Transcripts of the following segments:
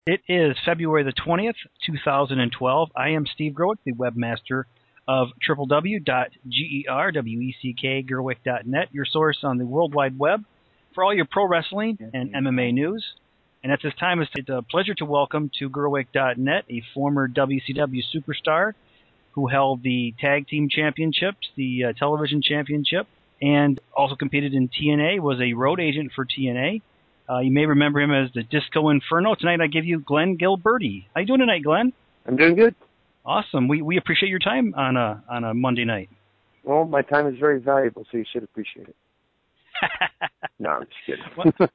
It is February the 20th, 2012. I am Steve Gerwick, the webmaster of www.gerweckgerwick.net, your source on the World Wide Web for all your pro wrestling and MMA news. And at this time, it's a pleasure to welcome to Gerwick.net a former WCW superstar who held the Tag Team Championships, the Television Championship, and also competed in TNA, was a road agent for TNA. You may remember him as the Disco Inferno. Tonight I give you Glenn Gilberti. How you doing tonight, Glenn? I'm doing good. Awesome. We appreciate your time on a Monday night. Well, my time is very valuable, so you should appreciate it. No, I'm just kidding.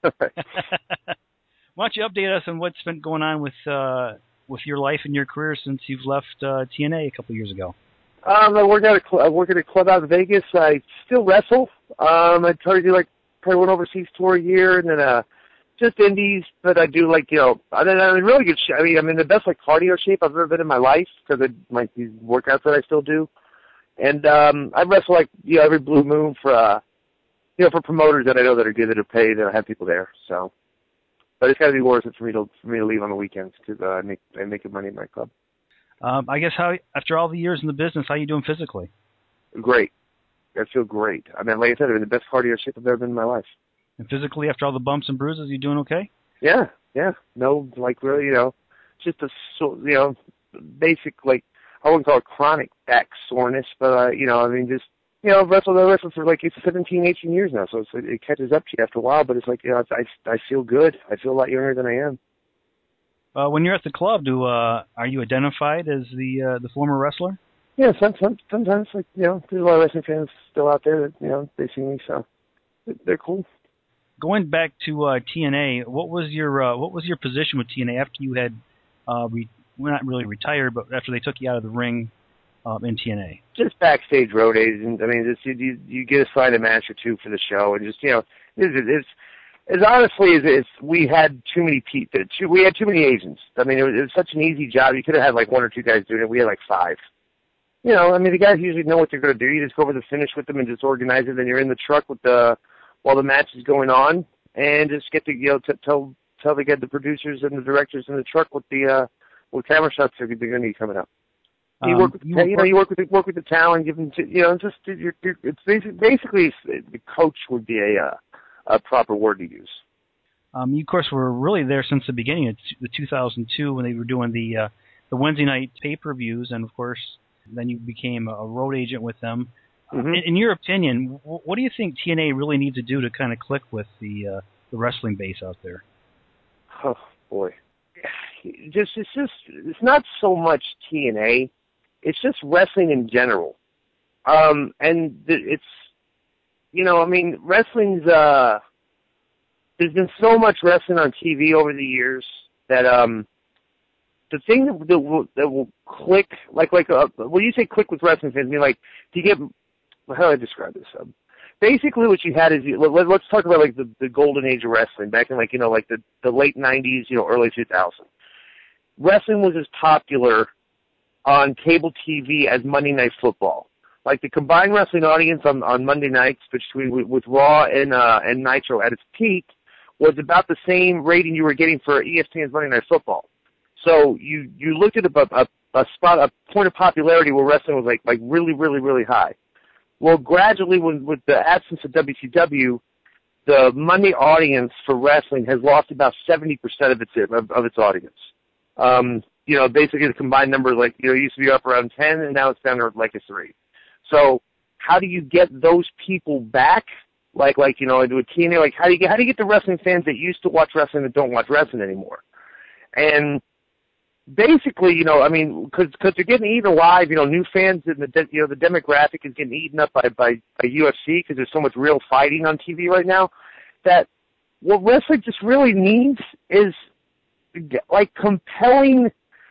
Why don't you update us on what's been going on with your life and your career since you've left TNA a couple years ago? I work at a club out in Vegas. I still wrestle. I try to do probably one overseas tour a year, and then just indies, but I do I'm in really good shape. I mean, I'm in the best cardio shape I've ever been in my life because of these workouts that I still do. And I wrestle every blue moon for promoters that I know that are good, that are paid, that have people there. So, but it's got to be worth it for me to leave on the weekends because I make good money in my club. I guess after all the years in the business, how are you doing physically? Great. I feel great. I mean, like I said, I'm in the best cardio shape I've ever been in my life. And physically, after all the bumps and bruises, you doing okay? Yeah. No, really, just basic, I wouldn't call it chronic back soreness, but, I wrestled for 17, 18 years now, so it catches up to you after a while, but it's I feel good. I feel a lot younger than I am. When you're at the club, are you identified as the former wrestler? Yeah, sometimes, there's a lot of wrestling fans still out there that, they see me, so they're cool. Going back to TNA, what was your position with TNA after you had, not really retired, but after they took you out of the ring in TNA? Just backstage road agent. I mean, you get assigned a match or two for the show, and just it's as honestly as we had too many people. We had too many agents. I mean, it was such an easy job. You could have had one or two guys doing it. We had 5. The guys usually know what they're going to do. You just go over the finish with them and just organize it. Then you're in the truck while the match is going on, and just get to tell the producers and the directors in the truck what camera shots they're going to need coming up. You work with the talent, give them it's basically the coach would be a proper word to use. You of course were really there since the beginning of the 2002 when they were doing the Wednesday night pay-per-views, and of course then you became a road agent with them. Mm-hmm. In your opinion, what do you think TNA really needs to do to kind of click with the wrestling base out there? Oh boy, it's not so much TNA, it's just wrestling in general. And it's wrestling's there's been so much wrestling on TV over the years that the thing that will click when you say click with wrestling fans, do you get, how do I describe this? Basically, what you had is let's talk about the golden age of wrestling back in the late '90s, early 2000s. Wrestling was as popular on cable TV as Monday Night Football. The combined wrestling audience on Monday nights with Raw and Nitro at its peak was about the same rating you were getting for ESPN's Monday Night Football. So you looked at a point of popularity where wrestling was really, really, really high. Well, gradually, with the absence of WCW, the Monday audience for wrestling has lost about 70% of its audience. Basically the combined number, used to be up around 10, and now it's down to a 3. So how do you get those people back? Into a TNA, how do you get the wrestling fans that used to watch wrestling that don't watch wrestling anymore? And basically, because they're getting eaten alive, new fans, and the demographic is getting eaten up by UFC because there's so much real fighting on TV right now, that what wrestling just really needs is compelling,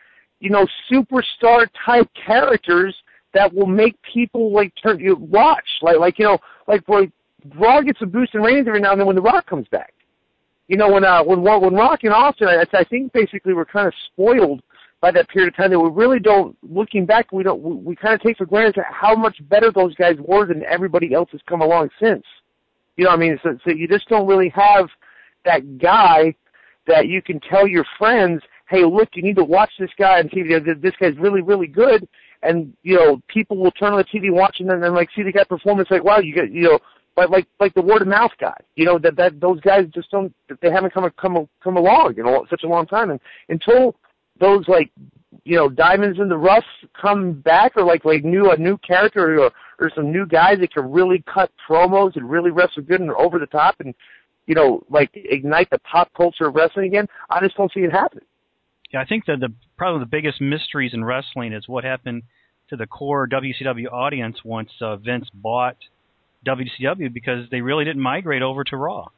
superstar type characters that will make people watch. Where Raw gets a boost in ratings every now and then when The Rock comes back. When Rock and Austin, I think basically we're kind of spoiled by that period of time that we really don't, looking back, we kind of take for granted how much better those guys were than everybody else has come along since. So you just don't really have that guy that you can tell your friends, hey, look, you need to watch this guy on TV. This guy's really, really good. And, people will turn on the TV watching and then, like, see the guy perform. It's like, wow, you get, but like the word of mouth guy, that those guys just they haven't come along in such a long time. And until those, like, diamonds in the rough come back, or like a new character or some new guys that can really cut promos and really wrestle good and are over the top and, like ignite the pop culture of wrestling again, I just don't see it happening. Yeah, I think that probably the biggest mysteries in wrestling is what happened to the core WCW audience once Vince bought WCW, because they really didn't migrate over to Raw.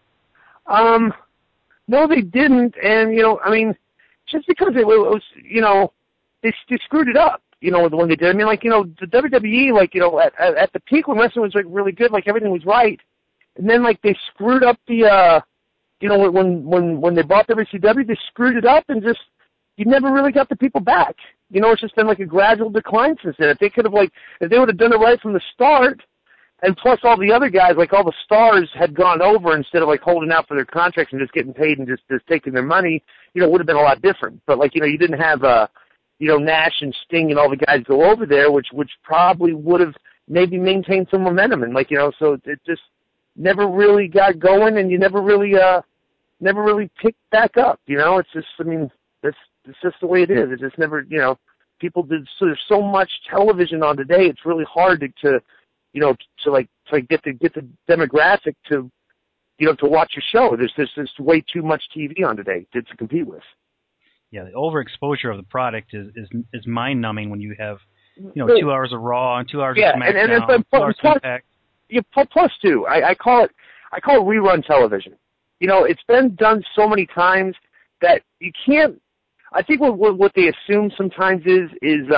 No, they didn't, and just because it was, they screwed it up, when they did. I mean, like, the WWE, like, at the peak when wrestling was like really good, like everything was right, and then like they screwed up the, when they bought WCW, they screwed it up and just you never really got the people back. It's just been like a gradual decline since then. If they could have if they would have done it right from the start. And plus all the other guys, like all the stars had gone over instead of like holding out for their contracts and just getting paid and just taking their money, it would have been a lot different. But like, you didn't have, Nash and Sting and all the guys go over there, which probably would have maybe maintained some momentum. And like, so it just never really got going and you never really picked back up. It's just, it's just the way it is. It just never, people did, so there's so much television on today. It's really hard to get the demographic to watch your show. There's way too much TV on today to compete with. Yeah, the overexposure of the product is mind numbing when you have 2 hours of Raw and 2 hours of SmackDown, and 2 hours of Impact. Yeah, plus two. I call it rerun television. It's been done so many times that you can't. I think what they assume sometimes is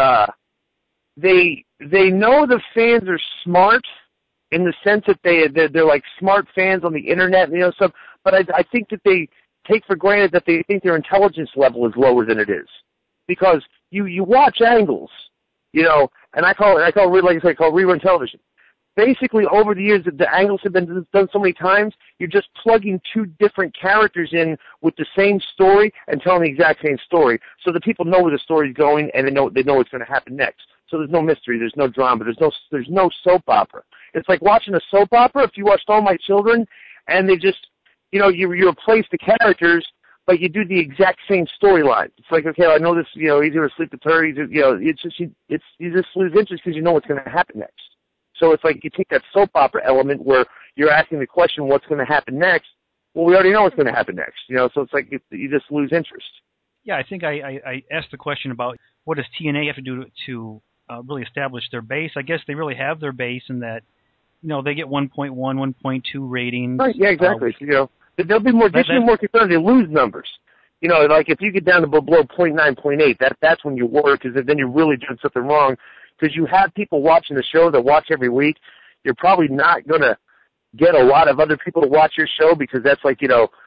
they know the fans are smart in the sense that they're like smart fans on the internet, stuff. But I think that they take for granted that they think their intelligence level is lower than it is, because you watch angles, and I call rerun television. Basically, over the years, the angles have been done so many times, you're just plugging two different characters in with the same story and telling the exact same story, so the people know where the story's going and they know what's going to happen next. So there's no mystery, there's no drama, there's no soap opera. It's like watching a soap opera. If you watched All My Children, and they just, you replace the characters, but you do the exact same storyline. It's like, okay, I know this, easier to sleep with her. It's just you just lose interest because you know what's going to happen next. So it's like you take that soap opera element where you're asking the question, what's going to happen next? Well, we already know what's going to happen next. So it's like you just lose interest. Yeah, I think I asked the question about what does TNA have to do to really establish their base. I guess they really have their base in that, they get 1.1, 1.2 ratings. Right, yeah, exactly. They'll be more concerned they lose numbers. Like if you get down to below 0.9, 0.8, that's when you worry, because then you're really doing something wrong. Because you have people watching the show that watch every week. You're probably not going to get a lot of other people to watch your show, because that's like,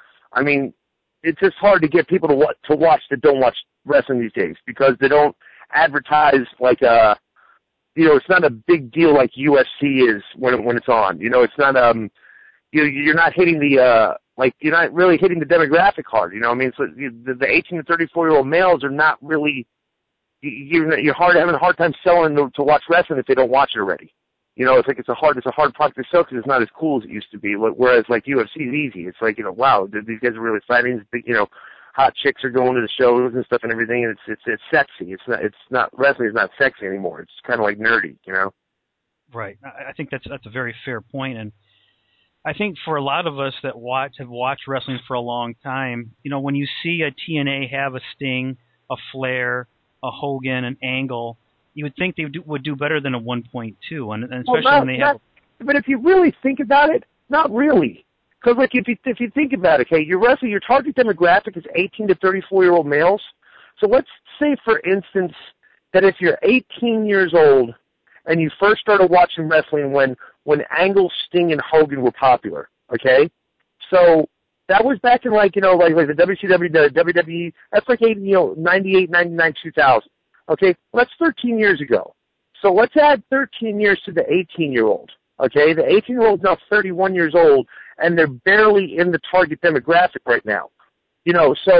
it's just hard to get people to watch that don't watch wrestling these days, because they don't advertise like it's not a big deal like UFC is when it's on. It's not you're not hitting the you're not really hitting the demographic hard. So the 18 to 34-year-old males are not really. You're having a hard time selling them to watch wrestling if they don't watch it already. It's like it's a hard product to sell because it's not as cool as it used to be. Whereas like UFC is easy. It's like, wow, these guys are really fighting. Hot chicks are going to the shows and stuff and everything, and it's sexy. It's not wrestling is not sexy anymore. It's kind of like nerdy, Right. I think that's a very fair point, and I think for a lot of us that have watched wrestling for a long time, when you see a TNA have a Sting, a Flair, a Hogan, an Angle, you would think they would do better than a 1.2, and especially when they have. But if you really think about it, not really. Because like if you think about it, okay, your target demographic is 18 to 34-year-old males. So let's say, for instance, that if you're 18 years old and you first started watching wrestling when Angle, Sting, and Hogan were popular, okay, so that was back in like the WCW, the WWE. That's like 98, 99, 2000. Okay, well, that's 13 years ago. So let's add 13 years to the 18-year-old. Okay, the 18-year-old is now 31 years old, and they're barely in the target demographic right now. So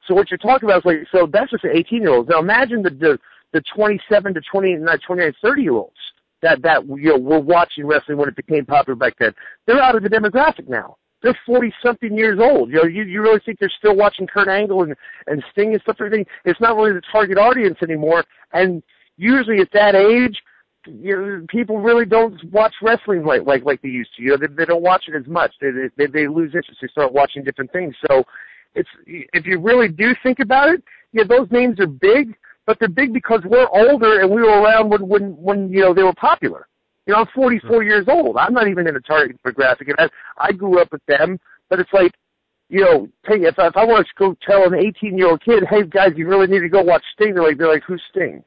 So what you're talking about is like, so that's just the 18-year-olds. Now imagine the 27 to 29, 30-year-olds that were watching wrestling when it became popular back then. They're out of the demographic now. They're 40-something years old. You really think they're still watching Kurt Angle and Sting and stuff? Everything. It's not really the target audience anymore. And usually at that age, people really don't watch wrestling like they used to. They don't watch it as much. They lose interest. They start watching different things. So if you really do think about it, those names are big, but they're big because we're older and we were around when they were popular. I'm 44 years old. I'm not even in a target demographic, and I grew up with them. But it's like, if I want to go tell an 18-year-old kid, hey guys, you really need to go watch Sting, they're like, who's Sting?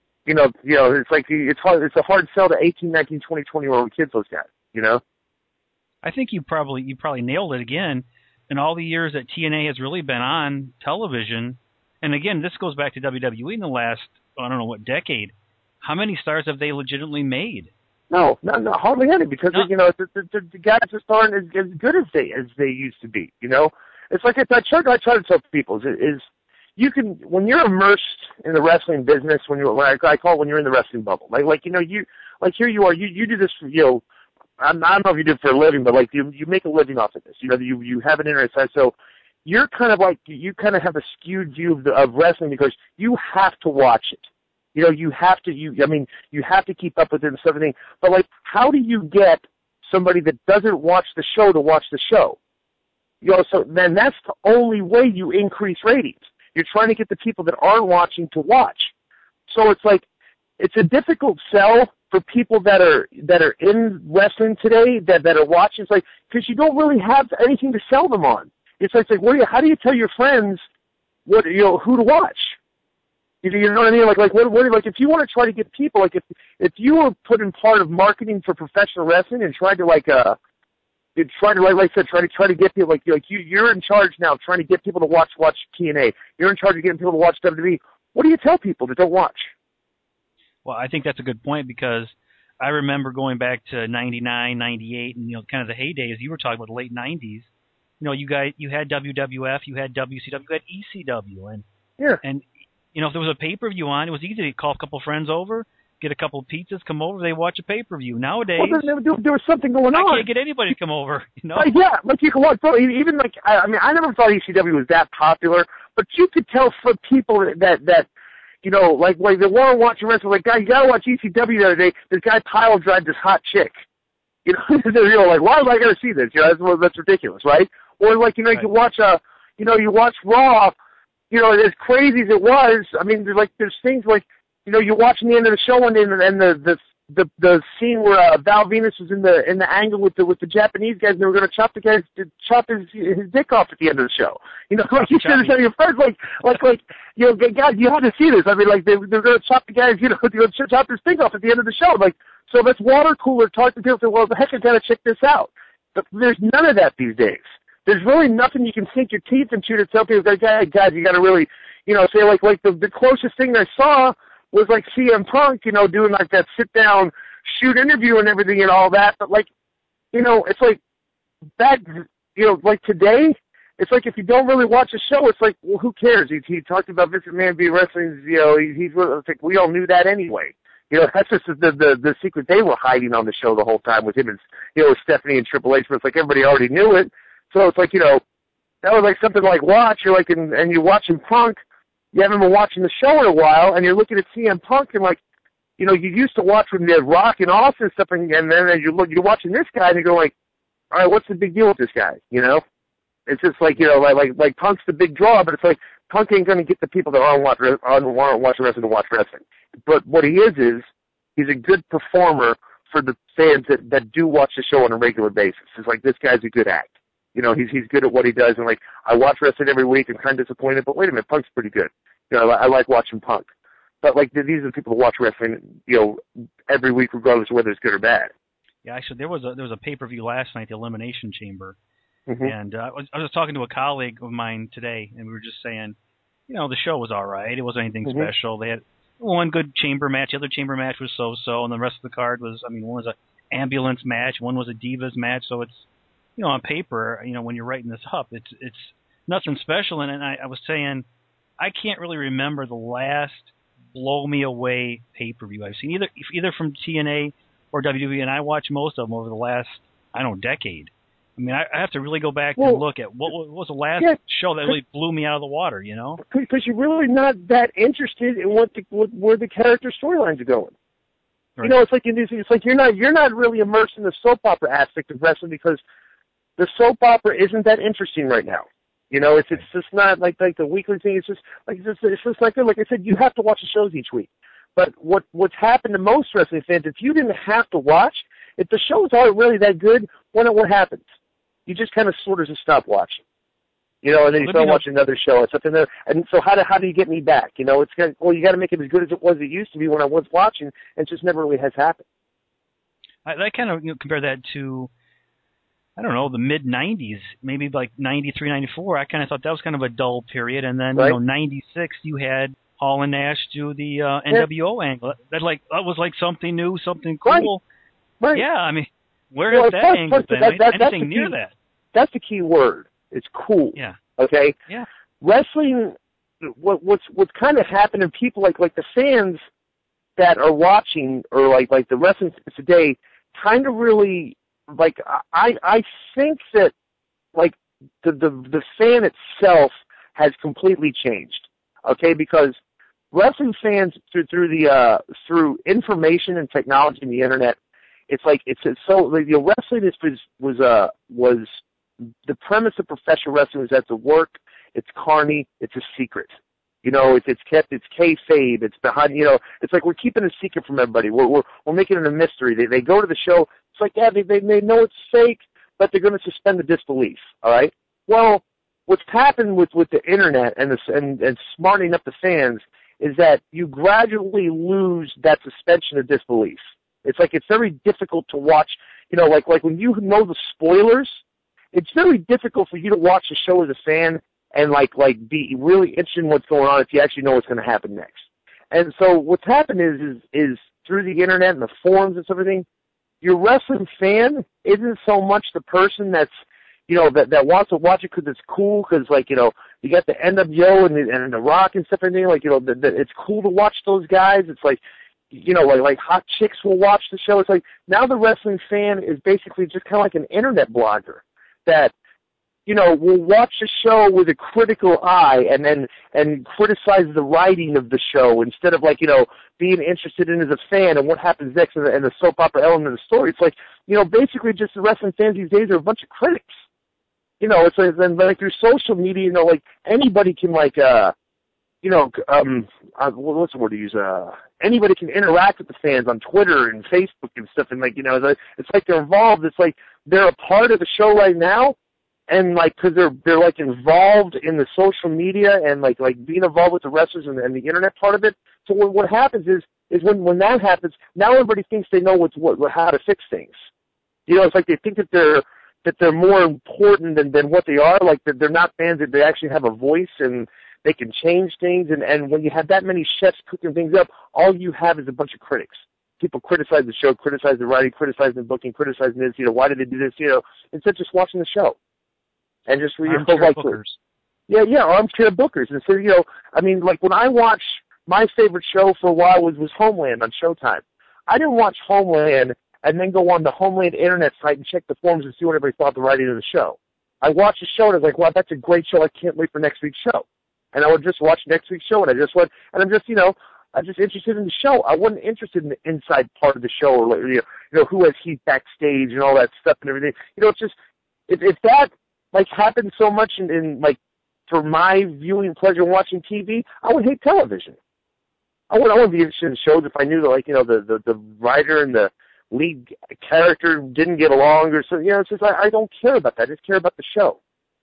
It's like it's hard. It's a hard sell to 18, 19, 20, 20-year-old kids. Those guys, I think you probably nailed it again. In all the years that TNA has really been on television, and again, this goes back to WWE in the last, I don't know what decade. How many stars have they legitimately made? No, hardly any, because the guys just aren't as good as they used to be. It's like I try to tell people is you can, when you're immersed in the wrestling business, when I call it when you're in the wrestling bubble, here you are, you do this, I don't know if you do it for a living, but like you make a living off of this. You have an interest, so you're kind of like you kind of have a skewed view of wrestling because you have to watch it. You have to keep up with it and stuff. But like, how do you get somebody that doesn't watch the show to watch the show? So then that's the only way you increase ratings. You're trying to get the people that aren't watching to watch. So it's like, it's a difficult sell for people that are in wrestling today that are watching. It's like, because you don't really have anything to sell them on. It's like how do you tell your friends who to watch? You know what I mean? Like if you want to try to get people, like if you were put in part of marketing for professional wrestling and tried to like I said, try to get people like you're in charge now, trying to get people to watch TNA. You're in charge of getting people to watch WWE. What do you tell people that don't watch? Well, I think that's a good point, because I remember going back to 99, 98, and kind of the heyday, as you were talking about, the late 90s. You had WWF, you had WCW, you had ECW, and if there was a pay-per-view on, it was easy to call a couple friends over, get a couple of pizzas, come over, they watch a pay-per-view. Nowadays, there was something going on. I can't get anybody to come over. Yeah, like you can watch. Even like I never thought ECW was that popular, but you could tell from people that like they want to watch the wrestling. Like, guy, you gotta watch ECW the other day. This guy pile drive this hot chick. Like, why am I gonna see this? That's ridiculous, right? Or like right. you watch you watch Raw. As crazy as it was, there's things like, you're watching the end of the show and the scene where Val Venus was in the angle with the Japanese guys, and they were going to chop his dick off at the end of the show. Like you should have said your first, guys, you had to see this. They're going to chop the guys, they're going to chop his dick off at the end of the show. Like, so that's water cooler. Talk to people. Say, well, heck, I got to check this out. But there's none of that these days. There's really nothing you can sink your teeth into to tell people, guys, you got to really, say like the closest thing I saw was like CM Punk, doing like that sit down shoot interview and everything and all that. But like, it's like that, like today, it's like if you don't really watch the show, it's like, well, who cares? He talked about Vince McMahon being wrestling, it's like we all knew that anyway. That's just the secret they were hiding on the show the whole time with him and, with Stephanie and Triple H, but it's like everybody already knew it. So it's like, that was like something like watch. You're like, and you're watching Punk. You haven't been watching the show in a while, and you're looking at CM Punk, and like, you used to watch when they had Rock and Austin and stuff, and then as you're watching this guy, and you go like, all right, what's the big deal with this guy? It's just like, like Punk's the big draw, but it's like Punk ain't going to get the people that aren't watching wrestling to watch wrestling. But what he is he's a good performer for the fans that do watch the show on a regular basis. It's like, this guy's a good act. He's good at what he does, and like I watch wrestling every week. I'm kind of disappointed, but wait a minute, Punk's pretty good. I like watching Punk. But like these are the people who watch wrestling, every week, regardless of whether it's good or bad. Yeah, actually, there was a pay-per-view last night, the Elimination Chamber, mm-hmm. and I was talking to a colleague of mine today, and we were just saying, the show was all right. It wasn't anything mm-hmm. special. They had one good chamber match. The other chamber match was so-so, and the rest of the card was, one was an ambulance match, one was a Divas match. So it's, on paper, when you're writing this up, it's nothing special in it. And I was saying, I can't really remember the last blow me away pay-per-view I've seen, either from TNA or WWE, and I watched most of them over the last, I don't know, decade. I mean, I have to really go back and look at what was the last show that really blew me out of the water, you know? Because you're really not that interested in where the character storylines are going. Right. You know, it's like you're not really immersed in the soap opera aspect of wrestling because the soap opera isn't that interesting right now. You know, it's just not like the weekly thing. It's just not good. Like I said, you have to watch the shows each week. But what's happened to most wrestling fans, if you didn't have to watch, if the shows aren't really that good, what happens? You just kind of sort of just stop watching, you know, and then you start watching another show and something there. And so how do you get me back? You know, you got to make it as good as it used to be when I was watching, and it just never really has happened. I kind of compare that to, I don't know, the mid '90s, maybe like '93, '94. I kind of thought that was kind of a dull period, and then '96 you had Hall and Nash do the NWO angle. That was like something new, something cool. Right. Yeah, I mean, where has that angle been? Anything near that? That's the key word. It's cool. Yeah. Okay? Yeah. Wrestling, what's kind of happening, people like the fans that are watching, or like the wrestling today, kind of really, like, I think that, like, the fan itself has completely changed. Okay? Because wrestling fans through information and technology and the internet, it's like wrestling was the premise of professional wrestling is that the work, it's carny, it's a secret. You know, it's kayfabe, it's behind. You know, it's like we're keeping a secret from everybody. We're making it a mystery. They go to the show. It's like they know it's fake, but they're going to suspend the disbelief. All right. Well, what's happened with the internet and smartening up the fans is that you gradually lose that suspension of disbelief. It's like it's very difficult to watch, you know, like when you know the spoilers, it's very difficult for you to watch the show as a fan and like be really interested in what's going on if you actually know what's going to happen next. And so what's happened is through the internet and the forums and everything, your wrestling fan isn't so much the person that's, you know, that wants to watch it because it's cool, because like, you know, you got the NWO and the Rock and stuff and everything, like, you know, it's cool to watch those guys. It's like, you know, like hot chicks will watch the show. It's like now the wrestling fan is basically just kind of like an internet blogger that, you know, will watch the show with a critical eye and criticize the writing of the show instead of like, you know, being interested in as a fan and what happens next and the soap opera element of the story. It's like, you know, basically just the wrestling fans these days are a bunch of critics. You know, it's like through social media, you know, like anybody can like, you know, what's the word to use? Anybody can interact with the fans on Twitter and Facebook and stuff, and like, you know, it's like they're involved. It's like they're a part of the show right now, and like because they're like involved in the social media and like being involved with the wrestlers and the internet part of it. So what happens is when that happens, now everybody thinks they know how to fix things. You know, it's like they think that they're more important than what they are. Like they're not fans, that they actually have a voice and they can change things, and when you have that many chefs cooking things up, all you have is a bunch of critics. People criticize the show, criticize the writing, criticize the booking, criticizing this, you know, why did they do this, you know, instead of just watching the show. And just armchair bookers. Yeah, armchair bookers. And so, you know, I mean, like when I watch, my favorite show for a while was Homeland on Showtime. I didn't watch Homeland and then go on the Homeland internet site and check the forums and see what everybody thought of the writing of the show. I watched the show and I was like, wow, that's a great show. I can't wait for next week's show. And I would just watch next week's show, and I'm just, you know, I'm just interested in the show. I wasn't interested in the inside part of the show, or you know, who has heat backstage and all that stuff and everything. You know, it's just if that like happens so much in like for my viewing pleasure watching TV, I would hate television. I wouldn't be interested in shows if I knew that, like, you know, the writer and the lead character didn't get along or something. You know, it's just I don't care about that. I just care about the show.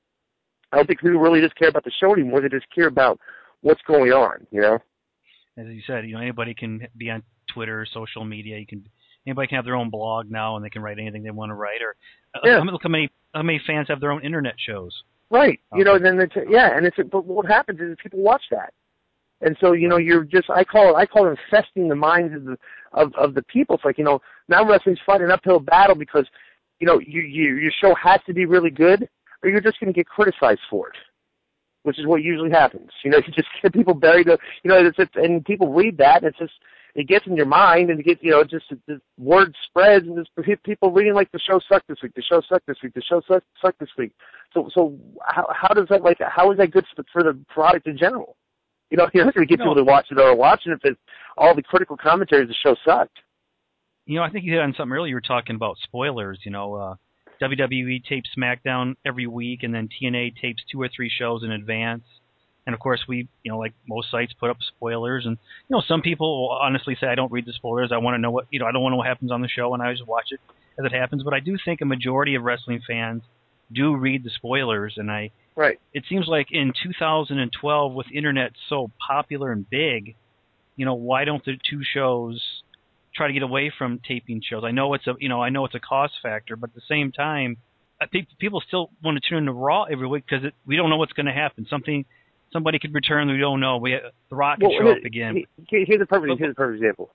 I don't think people really just care about the show anymore. They just care about what's going on, you know? As you said, you know, anybody can be on Twitter, social media. Anybody can have their own blog now, and they can write anything they want to write. Or look how many fans have their own internet shows. Right. You know, then but what happens is people watch that. And so, you know, you're just, I call it infesting the minds of the people. It's like, you know, now wrestling's fighting an uphill battle because, you know, your show has to be really good, or you're just going to get criticized for it. which is what usually happens. You know, you just get people buried. You know, and people read that, and it gets in your mind, and it gets, you know, the word spreads, and just people reading like the show sucked this week, the show sucked this week, the show sucked this week. So how does that, like, how is that good for the product in general? You know, you're not going to get people to watch it or watch it if it's all the critical commentaries the show sucked. You know, I think you hit on something earlier. You were talking about spoilers. You know, WWE tapes SmackDown every week, and then TNA tapes 2 or 3 shows in advance. And of course, we, you know, like most sites, put up spoilers. And you know, some people will honestly say, "I don't read the spoilers. I want to know what, you know, I don't want to know what happens on the show, and I just watch it as it happens." But I do think a majority of wrestling fans do read the spoilers, and Right. It seems like in 2012, with internet so popular and big, you know, why don't the 2 shows try to get away from taping shows? I know it's a cost factor, but at the same time, I think people still want to tune into Raw every week because we don't know what's going to happen. Somebody could return that we don't know. The Rock could show up again. Here's a perfect example.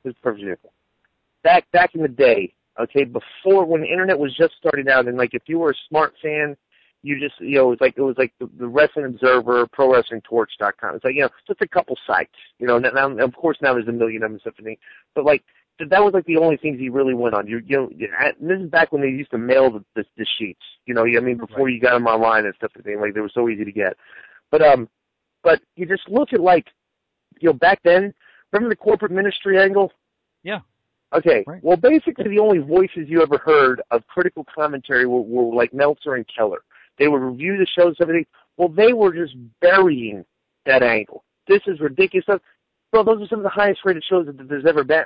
Back in the day, okay, before, when the internet was just starting out, and like if you were a smart fan, you just, you know, it was like the Wrestling Observer, ProWrestlingTorch.com. It's like, you know, just a couple sites. You know, now of course now there's a million of them, stuff, but like that was like the only things you really went on. You know, this is back when they used to mail the sheets. You know, I mean, before you got them online and stuff, like they were so easy to get. But you just look at, like, you know, back then, remember the corporate ministry angle? Yeah. Okay. Right. Well, basically the only voices you ever heard of critical commentary were like Meltzer and Keller. They would review the shows and everything. Well, they were just burying that angle. This is ridiculous stuff. Well, those are some of the highest rated shows that there's ever been.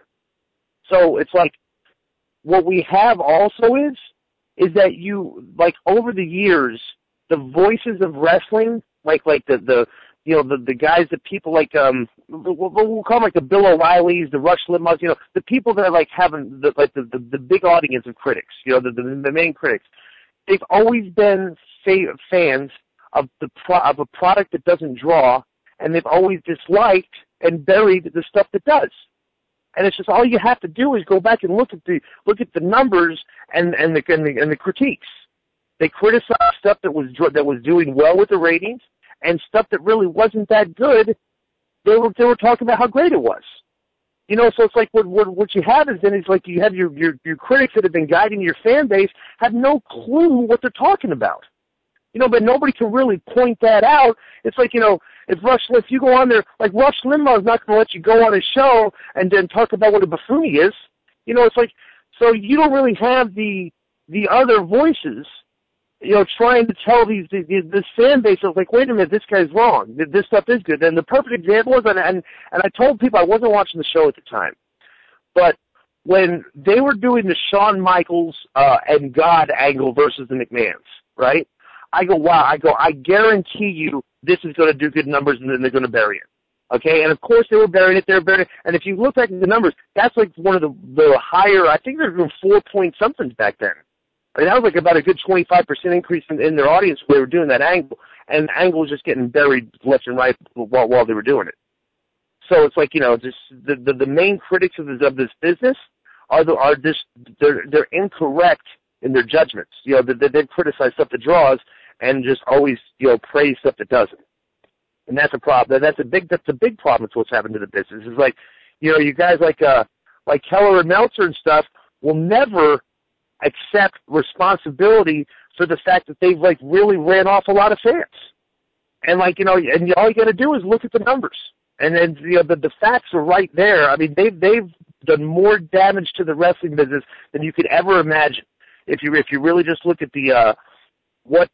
So it's like, what we have also is that you, like, over the years, the voices of wrestling, like the you know, the guys that people like, we'll call them like the Bill O'Reillys, the Rush Limbaughs, you know, the people that are like having the big audience of critics, you know, the main critics. They've always been fans of a product that doesn't draw, and they've always disliked and buried the stuff that does. And it's just, all you have to do is go back and look at the numbers and the critiques. They criticize stuff that was doing well with the ratings, and stuff that really wasn't that good, they were talking about how great it was. You know, so it's like what you have is then it's like you have your critics that have been guiding your fan base have no clue what they're talking about. You know, but nobody can really point that out. It's like, you know, if you go on there, like Rush Limbaugh is not going to let you go on his show and then talk about what a buffoon he is. You know, it's like, so you don't really have the other voices, you know, trying to tell this fan base of like, wait a minute, this guy's wrong. This stuff is good. And the perfect example was, and I told people I wasn't watching the show at the time, but when they were doing the Shawn Michaels and God angle versus the McMahons, right? I go, wow. I guarantee you this is going to do good numbers, and then they're going to bury it. Okay, and of course they were burying it. And if you look back at the numbers, that's like one of the higher. I think they're doing 4-point-somethings back then. I mean, that was like about a good 25% increase in their audience when they were doing that angle, and the angle was just getting buried left and right while they were doing it. So it's like, you know, just the main critics of this business they're incorrect in their judgments. You know, they criticize stuff that draws and just always, you know, praise stuff that doesn't. And that's a problem. That's a big problem with what's happened to the business. It's like, you know, you guys like Keller and Meltzer and stuff will never accept responsibility for the fact that they've like really ran off a lot of fans. And like, you know, and all you got to do is look at the numbers, and then, you know, the facts are right there. I mean, they've done more damage to the wrestling business than you could ever imagine. If you really just look at the what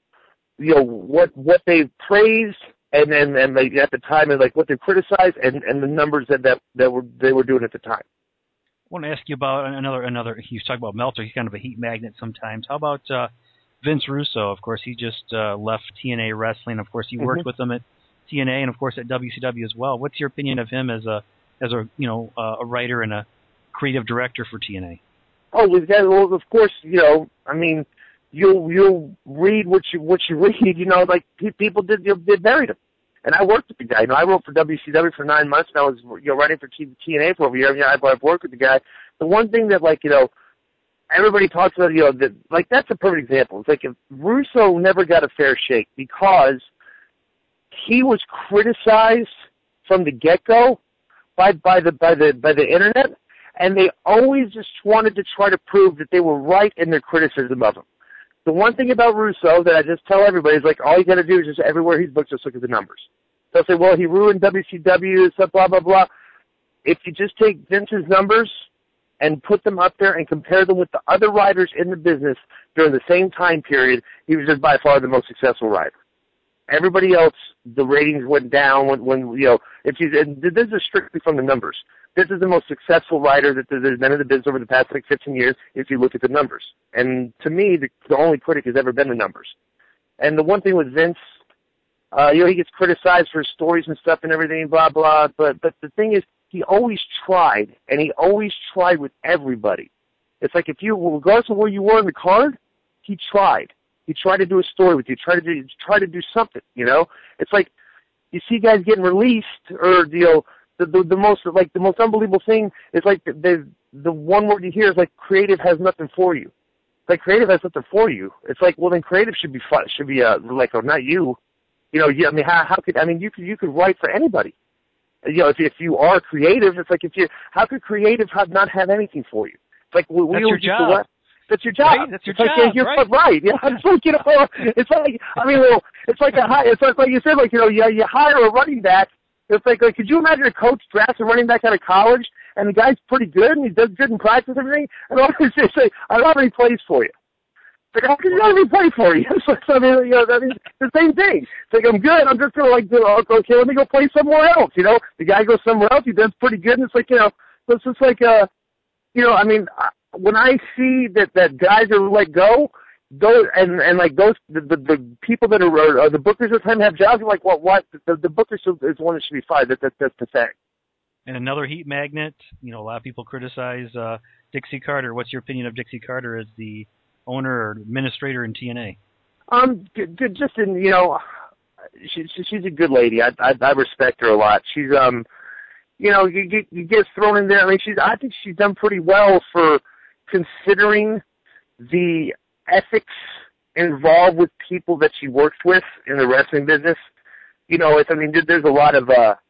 they've praised and like at the time, and like what they criticized and the numbers that they were doing at the time. I want to ask you about another. You talk about Meltzer. He's kind of a heat magnet sometimes. How about Vince Russo? Of course, he just left TNA Wrestling. Of course, he worked with them at TNA and of course at WCW as well. What's your opinion of him as a writer and a creative director for TNA? Oh, well, of course, you know, I mean, you'll read what you read. You know, like people did buried him. And I worked with the guy. You know, I wrote for WCW for 9 months, and I was, you know, writing for TNA for over a year. You know, I've worked with the guy. The one thing that, like, you know, everybody talks about, you know, that, like, that's a perfect example. It's like if Russo never got a fair shake because he was criticized from the get-go by the internet, and they always just wanted to try to prove that they were right in their criticism of him. The one thing about Russo that I just tell everybody is, like, all you got to do is just everywhere he's booked, just look at the numbers. They'll say, well, he ruined WCW, stuff, blah, blah, blah. If you just take Vince's numbers and put them up there and compare them with the other writers in the business during the same time period, he was just by far the most successful writer. Everybody else, the ratings went down when and this is strictly from the numbers. This is the most successful writer that there's been in the business over the past, 15 years if you look at the numbers. And to me, the only critic has ever been the numbers. And the one thing with Vince, he gets criticized for his stories and stuff and everything, blah, blah, but the thing is, he always tried, and he always tried with everybody. It's like regardless of where you were in the card, he tried. He tried to do a story with you, try to do something, It's like you see guys getting released, or, the most unbelievable thing is, like, the one word you hear is, like, creative has nothing for you. Like, creative has nothing for you. It's like, well, then creative should be not you. You could write for anybody. If you are creative, it's like how could creative not have anything for you? It's like that's your job. That's your job. Right? That's your job. Right. Right. Yeah. It's like it's like you said, like, you hire a running back. It's like could you imagine a coach drafts a running back out of college and the guy's pretty good and he does good in practice and everything, and all they say, I don't have any plays for you. It's like, how can you not even play for you? It's like, the same thing. It's like, I'm good. I'm just going to, okay, let me go play somewhere else, The guy goes somewhere else. He does pretty good. And it's like, it's just like, when I see that guys are let go, the people that are the bookers at the time have jobs, like, what? The booker is the one that should be fired. That's pathetic. And another heat magnet, a lot of people criticize Dixie Carter. What's your opinion of Dixie Carter as the owner or administrator in TNA? Good. Just she's a good lady. I respect her a lot. She's you get thrown in there. I think she's done pretty well for considering the ethics involved with people that she works with in the wrestling business. There's a lot of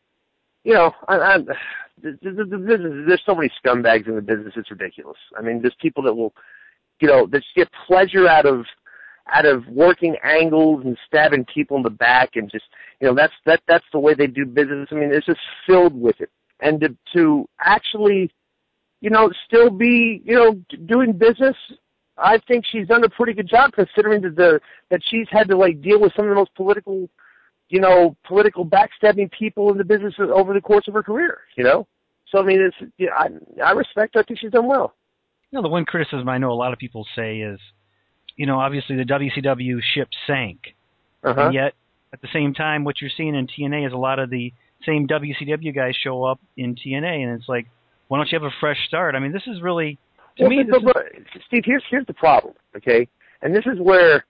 there's so many scumbags in the business. It's ridiculous. There's people that will that just get pleasure out of working angles and stabbing people in the back, and just that's the way they do business. It's just filled with it. And to actually still be doing business, I think she's done a pretty good job, considering that she's had to deal with some of the most political backstabbing people in the business over the course of her career. So I respect her. I think she's done well. The one criticism I know a lot of people say is, obviously the WCW ship sank. Uh-huh. And yet, at the same time, what you're seeing in TNA is a lot of the same WCW guys show up in TNA, and it's like, why don't you have a fresh start? This is really, Steve, here's the problem, okay? And this is where,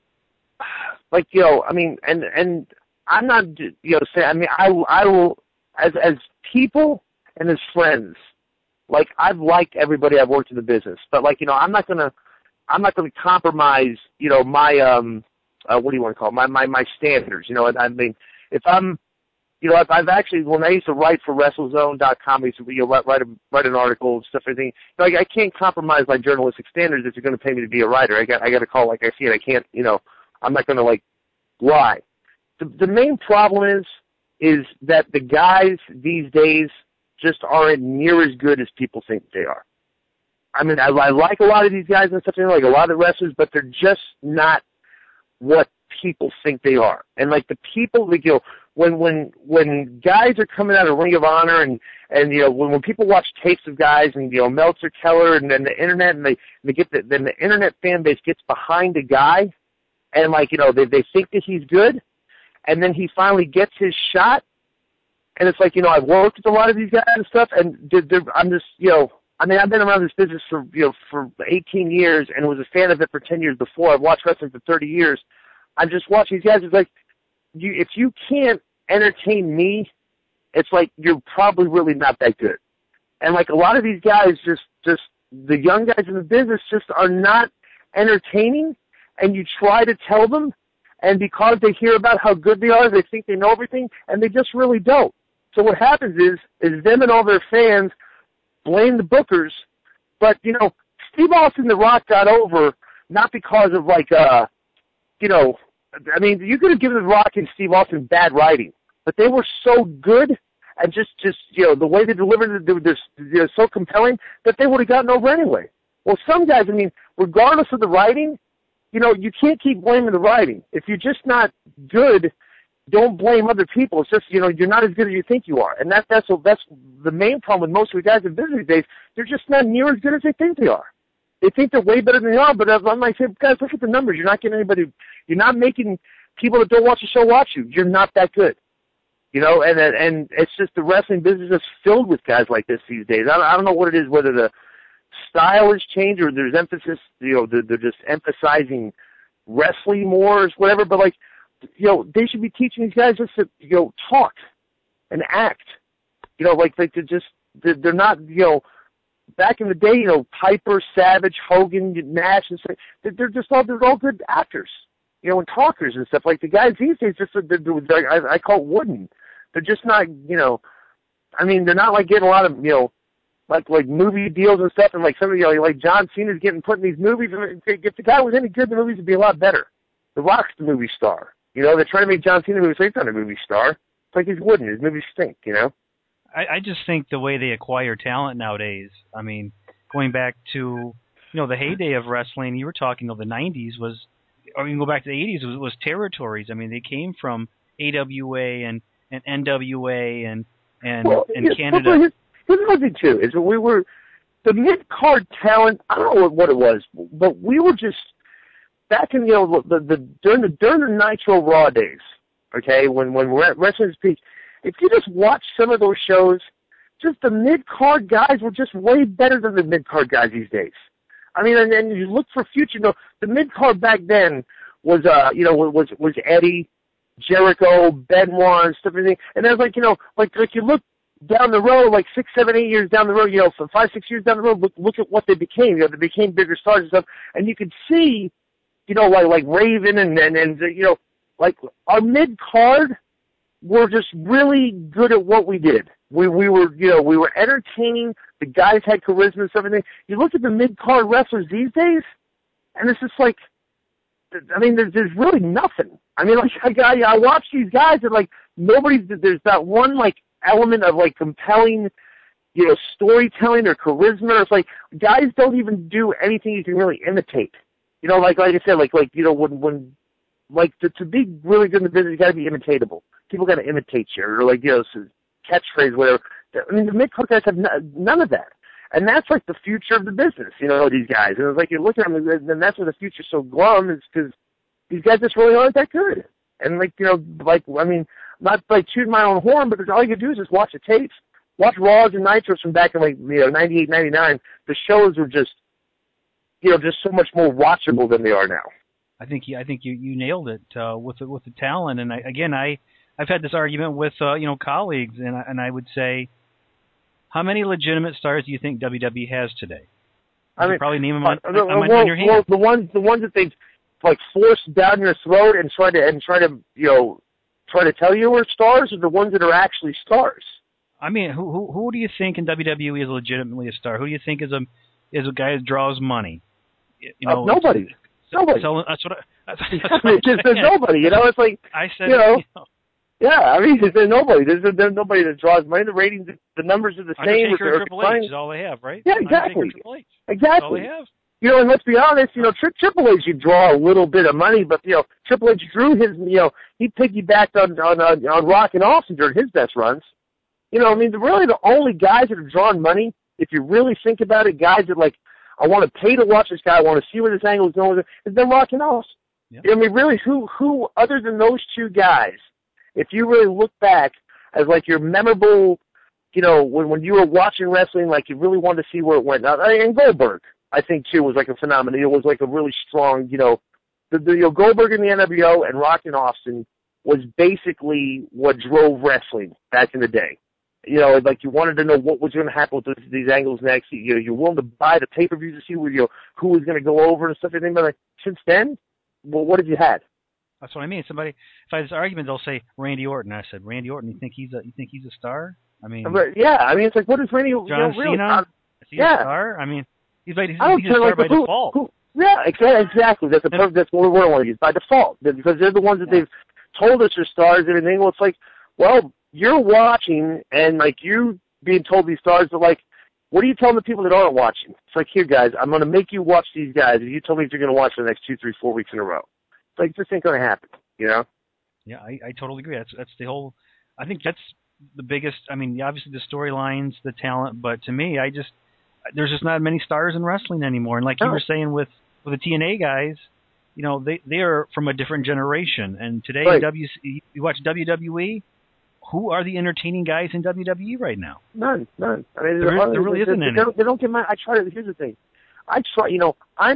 and I'm not, saying, I will, as people and as friends, I've liked everybody I've worked in the business, but I'm not gonna compromise, my what do you want to call it? My standards, if I'm, I've actually, when I used to write for WrestleZone.com, I used to write an article and stuff, everything. I can't compromise my journalistic standards if you're going to pay me to be a writer. I got to call like I see it. I can't, I'm not going to lie. The main problem is that the guys these days just aren't near as good as people think they are. I like a lot of these guys and stuff, like a lot of the wrestlers, but they're just not what people think they are. And the people, when guys are coming out of Ring of Honor and when people watch tapes of guys and Meltzer, Keller, and then the internet, and they get then the internet fan base gets behind a guy, and they think that he's good, and then he finally gets his shot. And it's I've worked with a lot of these guys and stuff, and I'm just, I've been around this business for 18 years and was a fan of it for 10 years before. I've watched wrestling for 30 years. I'm just watching these guys. It's if you can't entertain me, it's you're probably really not that good. And a lot of these guys, just the young guys in the business just are not entertaining, and you try to tell them, and because they hear about how good they are, they think they know everything, and they just really don't. So what happens is them and all their fans blame the bookers, but, you know, Steve Austin and The Rock got over not because of, like, you know, I mean, you could have given The Rock and Steve Austin bad writing, but they were so good and just you know, the way they delivered it, they're so compelling that they would have gotten over anyway. Well, some guys, I mean, regardless of the writing, you know, you can't keep blaming the writing. If you're just not good, don't blame other people. It's just, you know, you're not as good as you think you are. And that's the main problem with most of the guys in business these days. They're just not near as good as they think they are. They think they're way better than they are, but I'm like, guys, look at the numbers. You're not getting anybody, you're not making people that don't watch the show watch you. You're not that good. You know, and it's just the wrestling business is filled with guys like this these days. I don't know what it is, whether the style has changed or there's emphasis, you know, they're just emphasizing wrestling more or whatever, but like, you know, they should be teaching these guys just to, you know, talk and act. You know, like they're not, you know, back in the day, you know, Piper, Savage, Hogan, Nash, and stuff, they're all good actors, you know, and talkers and stuff. Like the guys these days, I call it wooden. They're just not, you know, I mean, they're not like getting a lot of, you know, like movie deals and stuff, and like some of, you know, like John Cena's getting put in these movies. And if the guy was any good in the movies, it'd be a lot better. The Rock's the movie star. You know, they're trying to make John Cena movies. He's not a movie star. It's like he's wooden. His movies stink, you know? I just think the way they acquire talent nowadays, I mean, going back to, you know, the heyday of wrestling, you were talking of the 90s was, or you can go back to the 80s, was territories. I mean, they came from AWA and NWA and Canada. Here's another thing, too, is we were, the mid-card talent, I don't know what it was, but we were just, back in, you know, during the Nitro Raw days, okay, when wrestling's peak, if you just watch some of those shows, just the mid-card guys were just way better than the mid-card guys these days. I mean, and you look for future, you know, the mid-card back then was, you know, was Eddie, Jericho, Benoit, and stuff, and it was like, you know, like you look down the road, like 6, 7, 8 years down the road, you know, for 5, 6 years down the road, look at what they became. You know, they became bigger stars and stuff, and you could see, you know, like Raven and you know, like our mid-card were just really good at what we did. We were, you know, we were entertaining. The guys had charisma and stuff. You look at the mid-card wrestlers these days, and it's just like, I mean, there's really nothing. I mean, like, I watch these guys, and like there's that one like element of like compelling, you know, storytelling or charisma. It's like guys don't even do anything you can really imitate. You know, like I said, like you know, when like to be really good in the business, you got to be imitatable. People got to imitate you, or like, you know, catchphrase, whatever. I mean, the mid-card guys have none of that, and that's like the future of the business. You know, these guys, and it's like you look at them, and that's why the future's so glum, is because these guys just really aren't that good. And like, you know, like, I mean, not like shooting my own horn, but all you can do is just watch the tapes, watch Raws and Nitros from back in like, you know, 98, 99. The shows were just, you know, just so much more watchable than they are now. I think you nailed it with the talent, and I've had this argument with you know, colleagues, and I would say, how many legitimate stars do you think WWE has today? I mean, probably name them on your hand. Well, the ones that they like force down your throat and try to you know, try to tell you are stars, are the ones that are actually stars. I mean, who do you think in WWE is legitimately a star? Who do you think is a guy that draws money? You know, nobody. Nobody. So that's what there's nobody. You know, it's like, I said. You know, yeah, I mean, there's nobody. There's nobody that draws money. The ratings, the numbers are the same. Undertaker or Triple H is all they have, right? Yeah, exactly. Exactly. That's all they have. You know, and let's be honest, you know, Triple H, you draw a little bit of money, but, you know, Triple H drew his, you know, he piggybacked on Rock and Austin during his best runs. You know, I mean, really the only guys that have drawn money, if you really think about it, guys that, like, I want to pay to watch this guy, I want to see where this angle is going, is then Rock and Austin. Yep. I mean, really, who other than those two guys, if you really look back as, like, your memorable, you know, when you were watching wrestling, like, you really wanted to see where it went. And Goldberg, I think, too, was like a phenomenon. It was like a really strong, you know, you know, Goldberg in the NWO and Rock and Austin was basically what drove wrestling back in the day. You know, like you wanted to know what was going to happen with these angles next. You know, you're willing to buy the pay-per-view to see where, you know, who was going to go over and stuff. But like, since then, well, what have you had? That's what I mean. Somebody, if I have this argument, they'll say Randy Orton. I said, Randy Orton, you think he's a star? I mean, Yeah, I mean, it's like, what is Randy? John Cena? Is he a star? I mean, he's a star by default. Yeah, exactly. That's that's what we want to use by default, because they're the ones that they've told us are stars and everything. Well, it's like, well, you're watching and like you being told these stars, but like, what are you telling the people that aren't watching? It's like, here, guys, I'm going to make you watch these guys, and you tell me if you're going to watch the next 2, 3, 4 weeks in a row. It's like, this ain't going to happen, you know? Yeah, I totally agree. That's the whole. I think that's the biggest. I mean, obviously the storylines, the talent, but to me, there's just not many stars in wrestling anymore. And like you were saying with the TNA guys, you know, they are from a different generation. And today, you watch WWE. Who are the entertaining guys in WWE right now? None. I mean, there really isn't any. They don't get my. I try to. Here's the thing. I try. You know,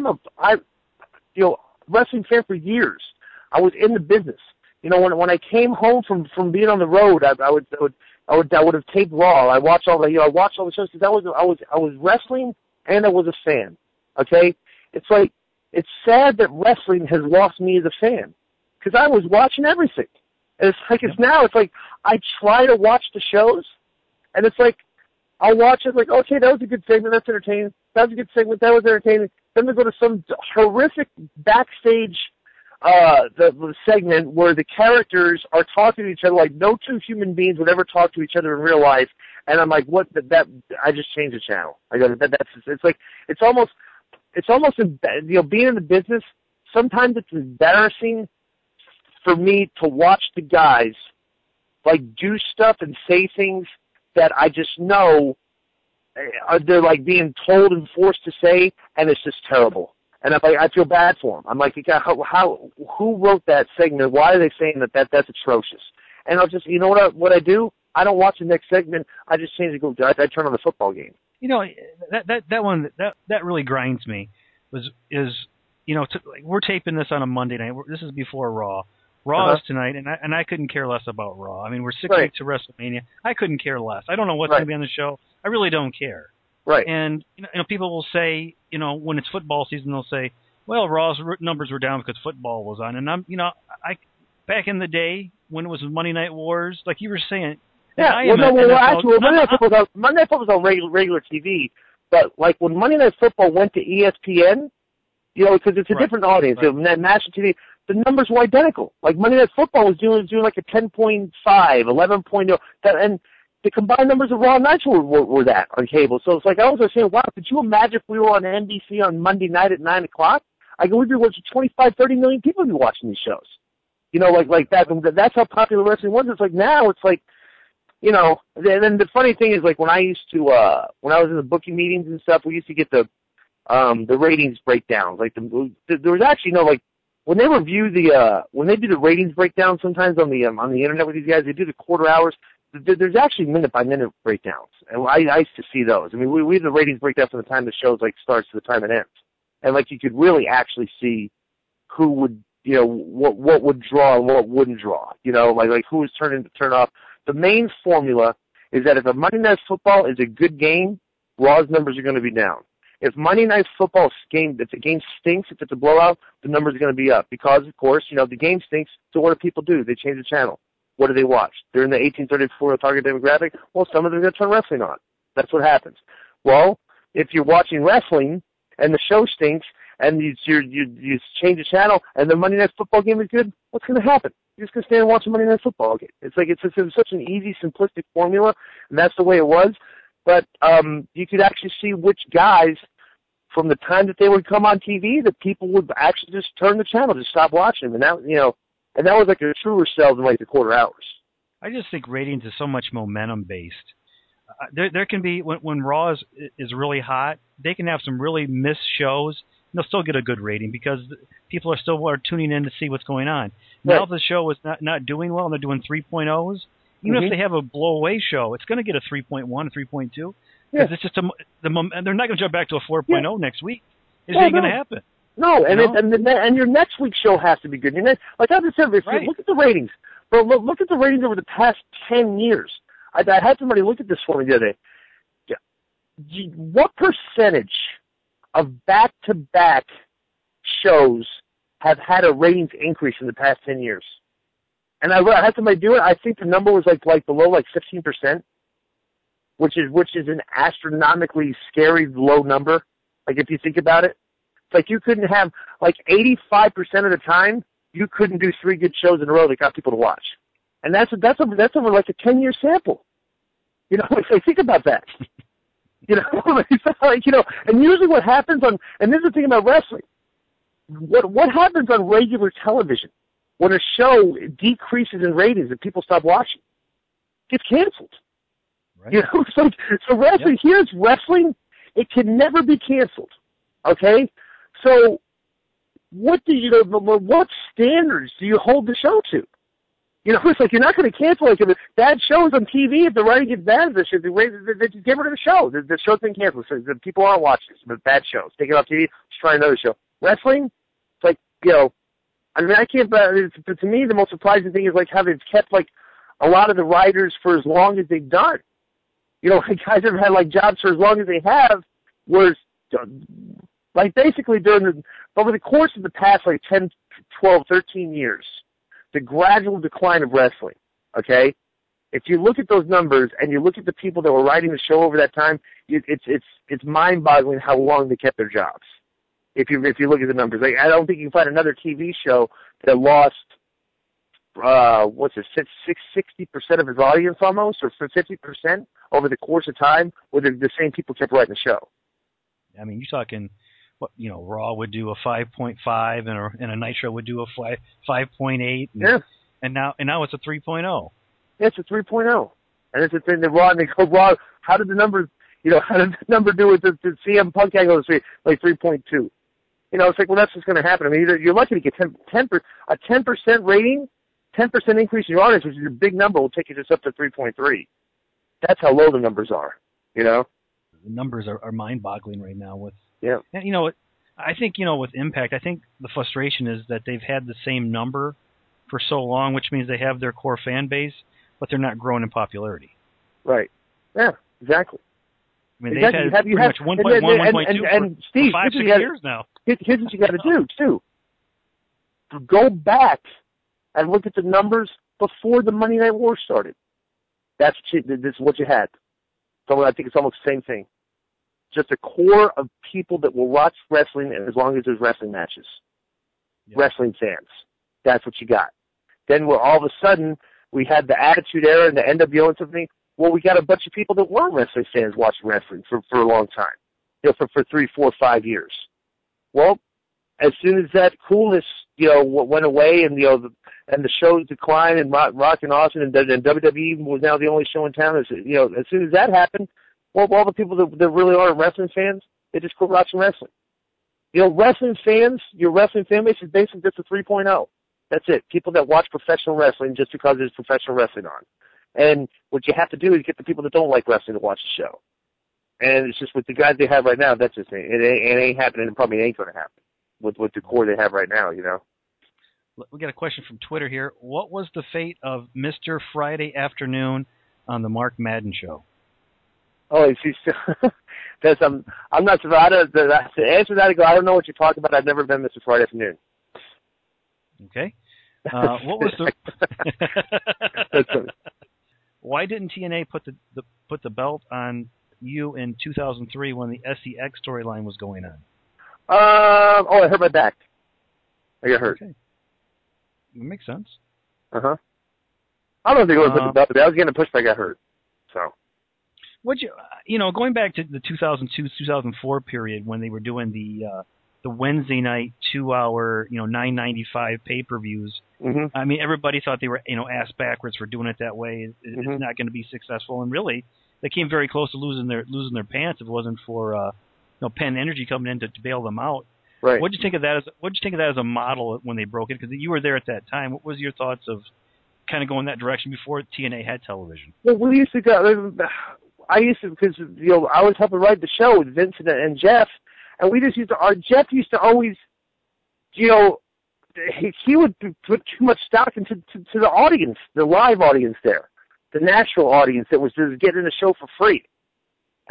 wrestling fan for years. I was in the business. You know, when I came home from being on the road, I would have taped Raw. I watched all the shows because I was wrestling and I was a fan. Okay, it's like, it's sad that wrestling has lost me as a fan, because I was watching everything. And it's like, it's like I try to watch the shows, and it's like I'll watch it like, okay, that was a good segment, that's entertaining. That was a good segment, that was entertaining. Then they go to some horrific backstage the segment where the characters are talking to each other like no two human beings would ever talk to each other in real life, and I'm like, what? That I just changed the channel. I go, it's like, it's almost being in the business. Sometimes it's embarrassing for me to watch the guys like do stuff and say things that I just know they're like being told and forced to say, and it's just terrible. And I feel bad for them. I'm like, who wrote that segment? Why are they saying that's atrocious? And I'll just, you know what I do? I don't watch the next segment. I just change it. I turn on the football game. You know, that one that really grinds me. We're taping this on a Monday night. This is before Raw. Raw is tonight, and I couldn't care less about Raw. I mean, we're 6 weeks to WrestleMania. I couldn't care less. I don't know what's going to be on the show. I really don't care. Right. And you know, people will say, you know, when it's football season, they'll say, well, Raw's numbers were down because football was on. And I back in the day when it was Monday Night Wars, like you were saying. Monday Night Football was on regular TV, but like when Monday Night Football went to ESPN, you know, because it's a different audience, national TV, the numbers were identical. Like Monday Night Football was doing like a 10.5, 11.0, and the combined numbers of Raw nights were that on cable. So it's like, I was saying, wow, could you imagine if we were on NBC on Monday night at 9 o'clock? I go, we'd be watching 25, 30 million people would be watching these shows. You know, like that. That's how popular wrestling was. It's like now, it's like, you know, and then the funny thing is, like, when I was in the booking meetings and stuff, we used to get the ratings breakdowns. Like, there was actually when they review when they do the ratings breakdown sometimes on the internet with these guys, they do the quarter hours. There's actually minute-by-minute breakdowns, and I used to see those. I mean, we have the ratings breakdown from the time the show starts to the time it ends, and like you could really actually see who would, you know, what would draw and what wouldn't draw. You know, like who was turning to turn off. The main formula is that if a Monday Night Football is a good game, Raw's numbers are going to be down. If Monday Night Football if the game stinks, if it's a blowout, the numbers are going to be up because, of course, you know, the game stinks. So what do people do? They change the channel. What do they watch? They're in the 18-34 target demographic. Well, some of them are going to turn wrestling on. That's what happens. Well, if you're watching wrestling and the show stinks and you change the channel and the Monday Night Football game is good, what's going to happen? You're just going to stand and watch a Monday Night Football game. It's like it's such an easy, simplistic formula, and that's the way it was. But you could actually see which guys, from the time that they would come on TV, that people would actually just turn the channel, just stop watching them, and that, you know. And that was like a truer sell than like the quarter hours. I just think ratings is so much momentum based. There can be, when Raw is really hot, they can have some really missed shows, and they'll still get a good rating because people are tuning in to see what's going on. Right. Now if the show is not doing well and they're doing 3.0s, even if they have a blow away show, it's going to get a 3.1, a 3.2 because it's just and they're not going to jump back to a 4.0 next week. It ain't going to happen. No, and your next week's show has to be good. Like I just said, look at the ratings. Bro, look at the ratings over the past 10 years. I had somebody look at this for me the other day. What percentage of back-to-back shows have had a ratings increase in the past 10 years. And I had somebody do it. I think the number was like below 15%, which is an astronomically scary low number. Like if you think about it, it's like you couldn't have 85% of the time you couldn't do 3 good shows in a row that got people to watch, and that's over like a 10-year sample. You know, like think about that. You know, it's like, you know, and usually what happens and this is the thing about wrestling. What happens on regular television when a show decreases in ratings and people stop watching? It gets canceled. Right. You know, so wrestling, here's wrestling. It can never be canceled. Okay? So what standards do you hold the show to? You know, it's like you're not going to cancel if bad shows on TV. If the writing gets bad, they just get rid of the show. The show's been canceled. So the people aren't watching it. But bad shows. Take it off TV. Just try another show. Wrestling, it's like, you know, I mean, I can't. To me, the most surprising thing is how they've kept a lot of the writers for as long as they've done. You know, guys have had jobs for as long as they have. Was basically over the course of the past 10, 12, 13 years, the gradual decline of wrestling. Okay, if you look at those numbers and you look at the people that were writing the show over that time, it's mind-boggling how long they kept their jobs. If you look at the numbers, I don't think you can find another TV show that lost 60% of its audience almost, or 50% over the course of time, where the same people kept writing the show. I mean, you're talking, Raw would do a 5.5, and a Nitro would do a 5.8. And now it's a 3.0. Yeah, it's a 3.0, and it's a thing that Raw. And they go, Raw. How did the number? How did the number do with the CM Punk angle? 3.2. You know, it's like, well, that's what's going to happen. I mean, you're lucky to get a 10% rating, 10% increase in your audience, which is a big number, will take you just up to 3.3. That's how low the numbers are. You know, the numbers are mind-boggling right now. And I think with Impact, I think the frustration is that they've had the same number for so long, which means they have their core fan base, but they're not growing in popularity. Right. Yeah. Exactly. I mean, they've had pretty much 1.1, 1.2 Steve, for 5-6 years now. Here's what you got to do, too. Go back and look at the numbers before the Monday Night War started. This is what you had. So I think it's almost the same thing. Just a core of people that will watch wrestling as long as there's wrestling matches. Yep. Wrestling fans. That's what you got. Then all of a sudden, we had the Attitude Era and the NWO and something. Well, we got a bunch of people that weren't wrestling fans watching wrestling for a long time, for 3, 4, 5 years. Well, as soon as that coolness, went away, and and the shows declined, and Rock and Austin and WWE was now the only show in town. As soon as that happened, well, all the people that really aren't wrestling fans, they just quit watching wrestling. Wrestling fans, your wrestling fan base is basically just a 3.0. That's it. People that watch professional wrestling just because there's professional wrestling on. And what you have to do is get the people that don't like wrestling to watch the show. And it's just with the guys they have right now, that's just it ain't happening, and probably ain't going to happen with the core they have right now, We got a question from Twitter here. What was the fate of Mr. Friday Afternoon on the Mark Madden Show? Oh, that's I'm not surprised. To answer that, I don't know what you're talking about. I've never been Mr. Friday Afternoon. Okay. What was the? Why didn't TNA put the belt on you in 2003 when the SEX storyline was going on? I hurt my back. I got hurt. Okay. That makes sense. Uh-huh. I don't think I would put the belt, but I was getting a push, but I got hurt. So. Going back to the 2002-2004 period when they were doing the Wednesday night 2-hour, $9.95 pay-per-views. Mm-hmm. I mean, everybody thought they were, ass backwards for doing it that way. It's not going to be successful, and really, they came very close to losing their pants if it wasn't for Penn Energy coming in to bail them out. Right. What'd you think of that as a model when they broke it? Because you were there at that time. What was your thoughts of kind of going that direction before TNA had television? Well, we used to go. Because I was helping write the show with Vincent and Jeff, and we just Jeff used to always, he would put too much stock into to the audience, the live audience there, the natural audience that was just getting the show for free.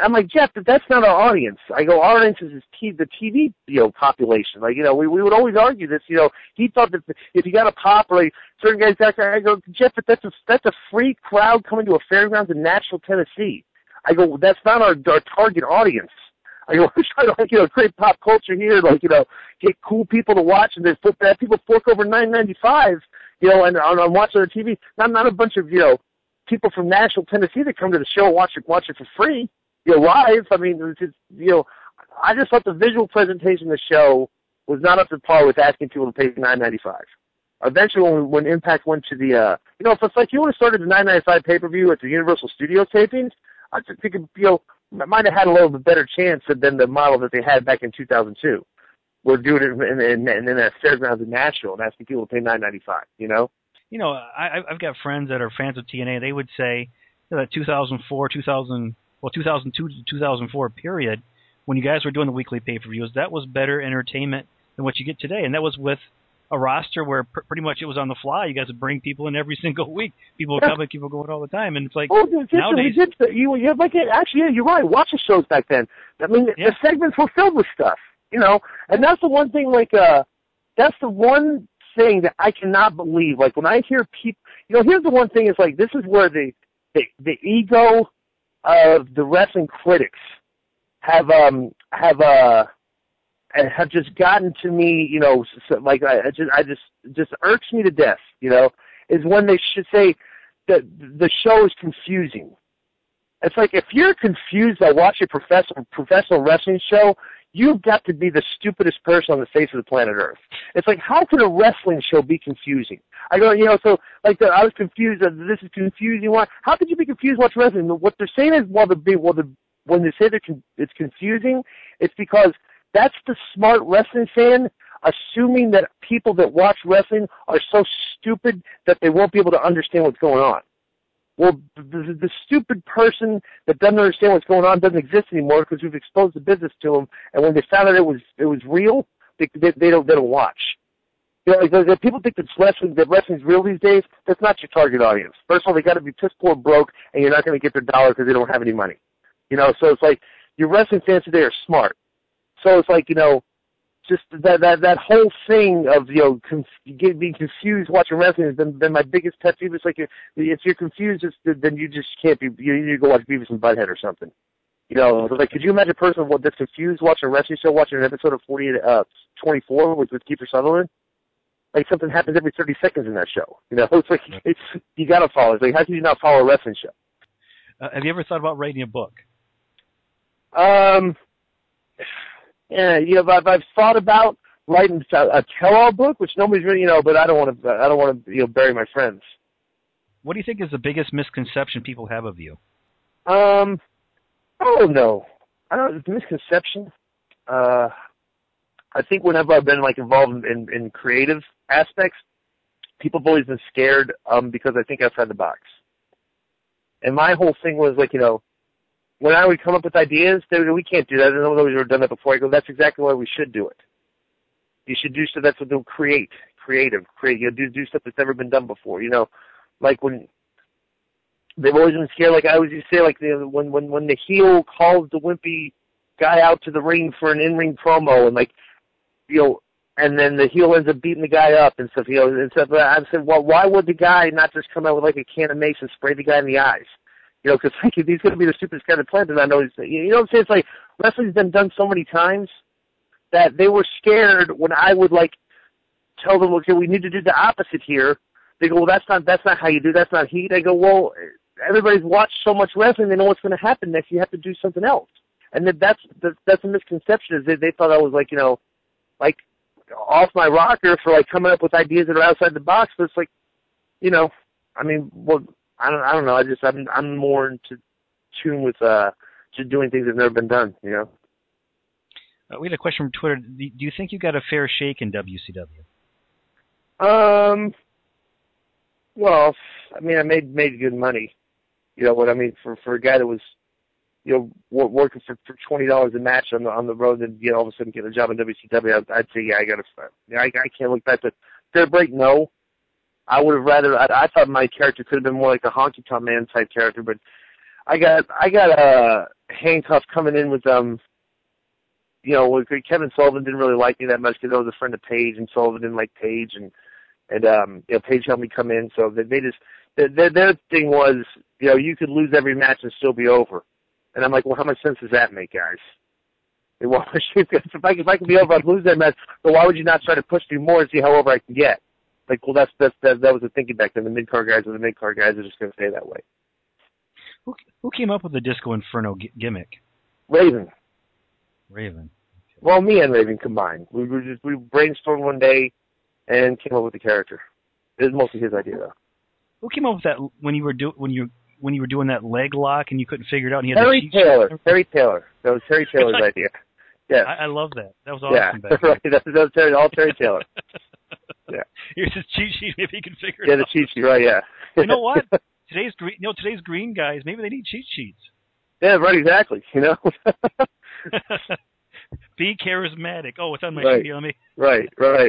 I'm like, Jeff, that's not our audience. I go, our audience is the TV, population. Like, we would always argue this. He thought that if you got a pop or like certain guys, I go, Jeff, but that's a free crowd coming to a fairgrounds in Nashville, Tennessee. I go, that's not our target audience. I go, we're trying to create pop culture here, get cool people to watch, and then people fork over $9.95, and on watching the TV. Not a bunch of people from Nashville, Tennessee that come to the show and watch it for free, live. I mean, I just thought the visual presentation of the show was not up to par with asking people to pay $9.95. Eventually, when Impact went to the, if it's like you would have started the $9.95 pay-per-view at the Universal Studios tapings, I just think might have had a little bit better chance than the model that they had back in 2002. We're doing it in that fairgrounds in Nashville and asking people to pay $9.95. I've got friends that are fans of TNA. They would say that 2002 to 2004 period, when you guys were doing the weekly pay-per-views, that was better entertainment than what you get today. And that was with a roster where pretty much it was on the fly. You guys would bring people in every single week. People would come and people going all the time. And it's like, nowadays... Actually, you're right. Watch the shows back then. I mean, the segments were filled with stuff, And that's the one thing, that's the one thing that I cannot believe. Like, when I hear people... here's the one thing is, this is where the ego of the wrestling critics have just gotten to me, it just irks me to death, is when they should say that the show is confusing. It's like, if you're confused by watching a professional wrestling show, you've got to be the stupidest person on the face of the planet Earth. It's like, how can a wrestling show be confusing? I go, I was confused. This is confusing. Why? How could you be confused watching wrestling? What they're saying is, when they say it's confusing, it's because that's the smart wrestling fan assuming that people that watch wrestling are so stupid that they won't be able to understand what's going on. Well, the stupid person that doesn't understand what's going on doesn't exist anymore because we've exposed the business to them. And when they found out it was real, they don't watch. People think that wrestling's real these days. That's not your target audience. First of all, they got to be piss poor broke, and you're not going to get their dollar because they don't have any money. So it's like your wrestling fans today are smart. So it's like just that whole thing of being confused watching wrestling has been my biggest pet peeve. It's like if you're confused, then you just can't be. You need to go watch Beavis and Butthead or something. Could you imagine a person that's confused watching a wrestling show, watching an episode of 24 with Kiefer Sutherland? Like, something happens every 30 seconds in that show. It's like you got to follow. It's like, how can you not follow a wrestling show? Have you ever thought about writing a book? Yeah, I've thought about writing a tell-all book, which nobody's really, but I don't want to bury my friends. What do you think is the biggest misconception people have of you? I don't know. The misconception. I think whenever I've been involved in creative aspects, people have always been scared because I think outside the box. And my whole thing was when I would come up with ideas, they would go, we can't do that. Nobody's ever done that before. I go, that's exactly why we should do it. You should do stuff that's what they'll create. Do stuff that's never been done before. Like when they've always been scared. Like I always used to say, when the heel calls the wimpy guy out to the ring for an in-ring promo, and and then the heel ends up beating the guy up and stuff. And stuff. I said, well, why would the guy not just come out with a can of mace and spray the guy in the eyes? Because he's going to be the stupidest guy on the planet, and I know he's, what I'm saying? It's like wrestling's been done so many times that they were scared when I would tell them, okay, we need to do the opposite here. They go, well, that's not how you do. That's not heat. I go, well, everybody's watched so much wrestling, they know what's going to happen next. You have to do something else, and that's a misconception. Is they thought I was off my rocker for coming up with ideas that are outside the box. But it's I don't know. I'm more into tune with just doing things that have never been done. We had a question from Twitter. Do you think you got a fair shake in WCW? Well, I made good money. For a guy that was working for $20 a match on the road, and all of a sudden get a job in WCW, I'd say I can't look back. But fair break, no. I would have rather. I thought my character could have been more like a honky tonk man type character, but I got handcuffed coming in with Kevin Sullivan didn't really like me that much because I was a friend of Paige, and Sullivan didn't like Paige, and Paige helped me come in. So they just their thing was, you could lose every match and still be over. And I'm like, well, how much sense does that make, guys? Well, if I could be over, I'd lose that match. But why would you not try to push me more and see how over I can get? Like, well, that was the thinking back then. The mid-card guys are the mid-card guys are just going to stay that way. Who came up with the Disco Inferno gimmick? Raven. Okay. Well, me and Raven combined. We brainstormed one day and came up with the character. It was mostly his idea, though. Who came up with that when you were doing that leg lock and you couldn't figure it out? And he had Terry Taylor. Terry Taylor. That was Terry Taylor's idea. Yeah. I love that. That was awesome. Yeah, right. That was all Terry Taylor. Yeah. Here's his cheat sheet. Maybe he can figure it out. Yeah, the cheat sheet. Right. Yeah. You know what? Today's green guys. Maybe they need cheat sheets. Yeah. Right. Exactly. Be charismatic. Oh, it's on my right. sheet. Let me. Right.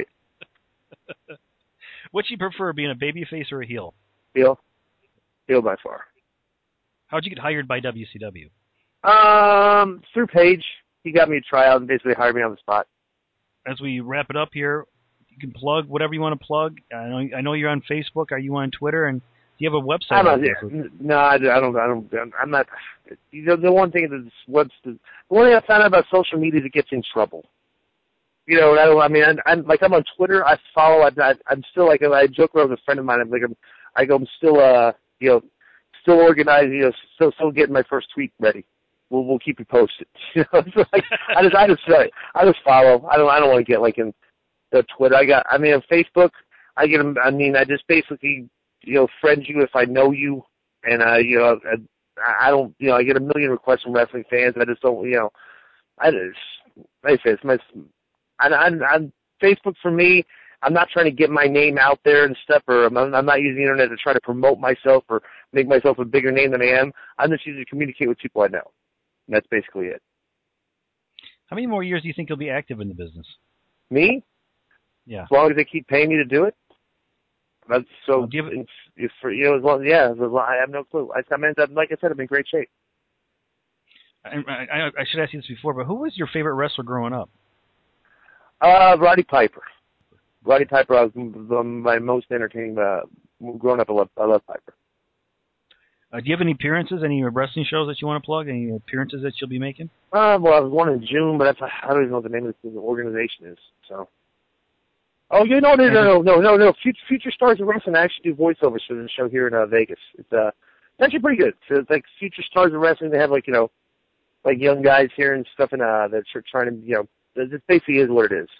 What do you prefer, being a babyface or a heel? Heel by far. How'd you get hired by WCW? Through Paige. He got me a tryout and basically hired me on the spot. As we wrap it up here, you can plug whatever you want to plug. I know you're on Facebook. Are you on Twitter? And do you have a website? No, I don't. I'm not. The one thing is, the one thing I found out about social media is it gets you in trouble. I'm on Twitter. I follow. I'm still like, I joke around with a friend of mine. I'm still organized. Still getting my first tweet ready. We'll keep you posted. I just follow. I don't want to get like in the Twitter. On Facebook, I just basically friend you if I know you, and I don't I get a million requests from wrestling fans. I just don't on Facebook for me, I'm not trying to get my name out there and stuff, or I'm not using the internet to try to promote myself or make myself a bigger name than I am. I'm just using it to communicate with people I know. And that's basically it. How many more years do you think you'll be active in the business? Me? Yeah. As long as they keep paying me to do it. That's so. I have no clue. Like I said, I'm in great shape. I should ask you this before, but who was your favorite wrestler growing up? Roddy Piper. Roddy Piper was my most entertaining. Growing up, I love Piper. Do you have any appearances, any wrestling shows that you want to plug? Any appearances that you'll be making? Well, I was one in June, but I don't even know what the name of the organization is. So. Oh, no. Future Stars of Wrestling. I actually do voiceovers for the show here in Vegas. It's actually pretty good. So it's like Future Stars of Wrestling. They have like young guys here and stuff, and they're trying to it basically is what it is.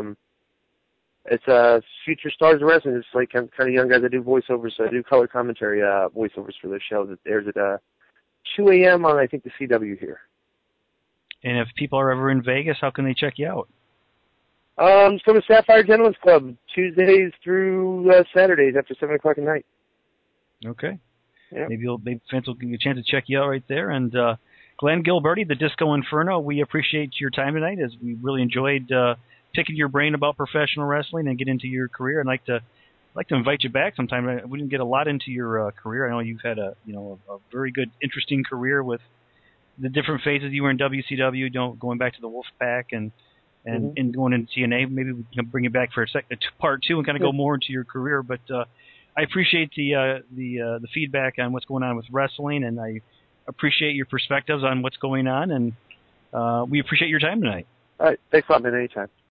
It's Future Stars of Wrestling. It's like kind of young guys that do voiceovers. So I do color commentary voiceovers for their show that airs at 2 a.m. on, I think, the CW here. And if people are ever in Vegas, how can they check you out? Just come to Sapphire Gentlemen's Club Tuesdays through Saturdays after 7 o'clock at night. Okay. Yeah. Maybe fans will give you a chance to check you out right there. And Glenn Gilberti, the Disco Inferno, we appreciate your time tonight, as we really enjoyed picking your brain about professional wrestling and get into your career. I'd like to invite you back sometime. We didn't get a lot into your career. I know you've had a very good, interesting career with the different phases. You were in WCW, going back to the Wolfpack and going into TNA. Maybe we can bring you back for a part two and kind of go more into your career. But I appreciate the feedback on what's going on with wrestling, and I appreciate your perspectives on what's going on, and we appreciate your time tonight. All right. Thanks a lot, man. Anytime.